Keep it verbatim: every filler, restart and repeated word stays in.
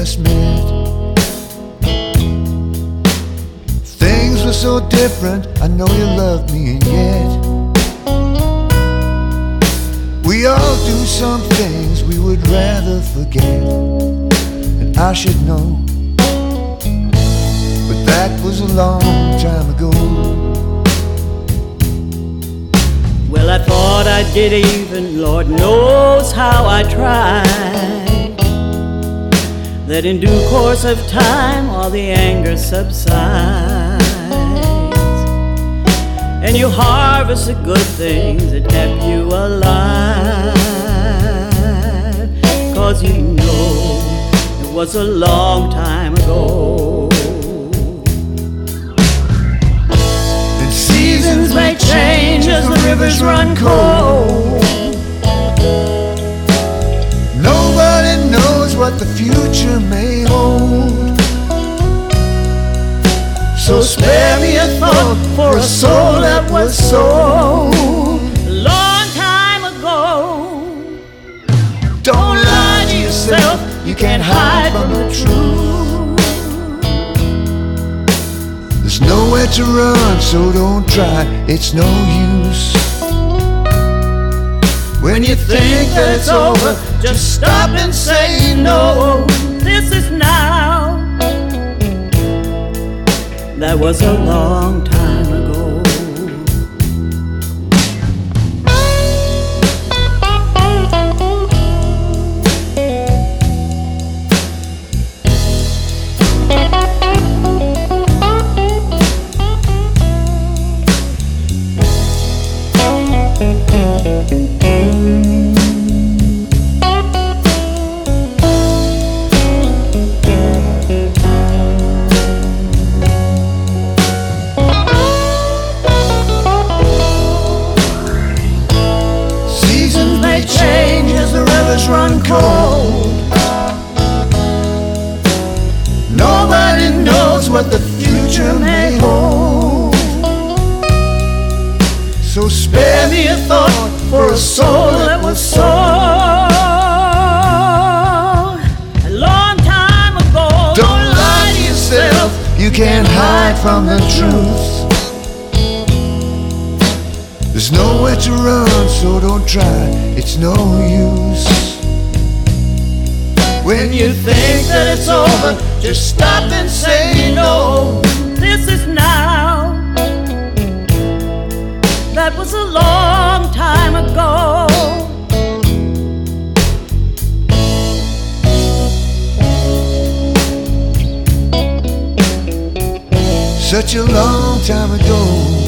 just met. Things were so different, I know you loved me, and yet we all do some things we would rather forget. And I should know, but that was a long time ago. Well, I thought I did even, Lord knows how I tried, that in due course of time all the anger subsides, and you harvest the good things that kept you alive. Cause you know it was a long time ago. And seasons may change as the rivers run cold. Nobody knows what the future may hold. So spare me a thought for a soul that was sold a long time ago. Don't lie to yourself, you can't hide from the truth. There's nowhere to run, so don't try, it's no use. When you think that it's over, just stop and say no. This is now. That was a long time ago. Change as the rivers run cold. Nobody knows what the future may hold. So spare me a thought for a soul that was sold a long time ago. Don't lie to yourself, you can't hide from the truth. There's nowhere to run, so don't try, it's no use. When you think that it's over, just stop and say no. This is now. That was a long time ago. Such a long time ago.